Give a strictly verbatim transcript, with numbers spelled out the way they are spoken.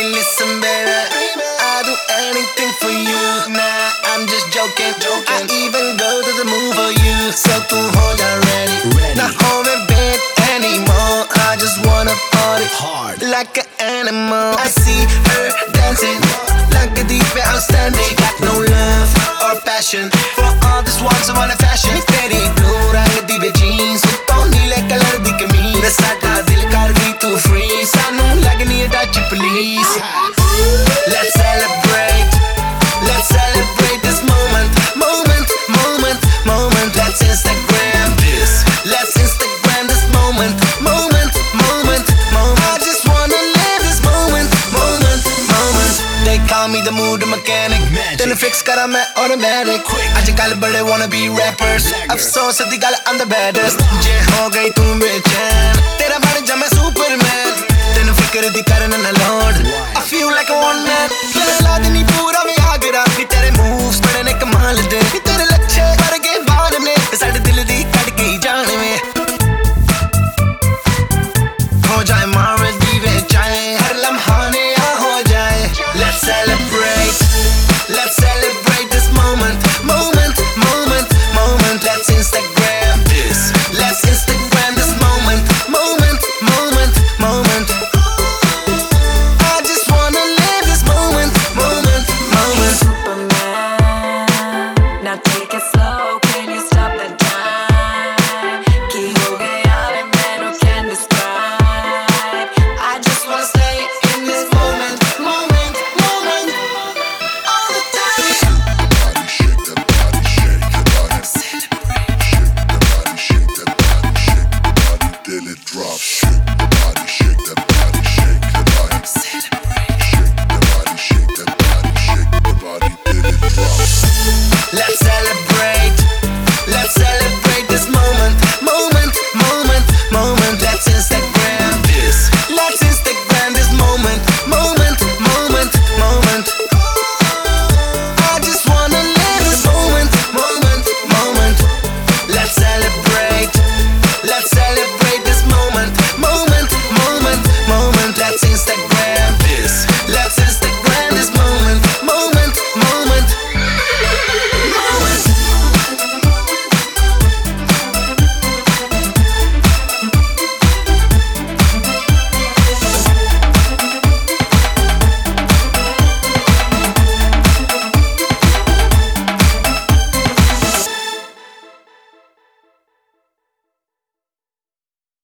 Hey, listen, baby, I'll do anything for you. Nah, I'm just joking, joking. I even go to the moon for you. So tu hold on, ready. Not home in bed anymore. I just wanna party hard like an animal. I see her dancing like a diva, outstanding. Got no love or passion for all this walks of on a fashion. तेरी blue रंग दी वे jeans, तो नीले colour दी कमीज. साडा दिल कर दी तू free, सानू लगनी है touch please. Let's celebrate, let's celebrate this moment, moment, moment, moment. Let's Instagram this, let's Instagram this moment, moment, moment, moment. I just wanna live this moment, moment, moment. They call me the mood mechanic. Then fix kara main automatic. आजकल बड़े wanna be rappers. अफसोस दी गल I'm the baddest. जे हो गई तू बेचैन, तेरा बन जा मैं